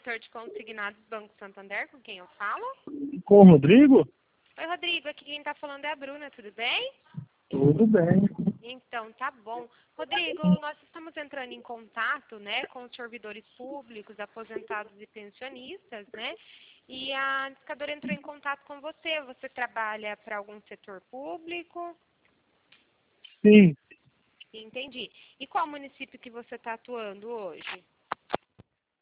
corretor de consignados do Banco Santander, com quem eu falo? Com o Rodrigo? Oi, Rodrigo, aqui quem está falando é a Bruna, tudo bem? Tudo bem. Então, tá bom. Rodrigo, nós estamos entrando em contato, né, com os servidores públicos, aposentados e pensionistas, né? E a indicadora entrou em contato com você. Você trabalha para algum setor público? Sim, Entendi. E qual município que você está atuando hoje?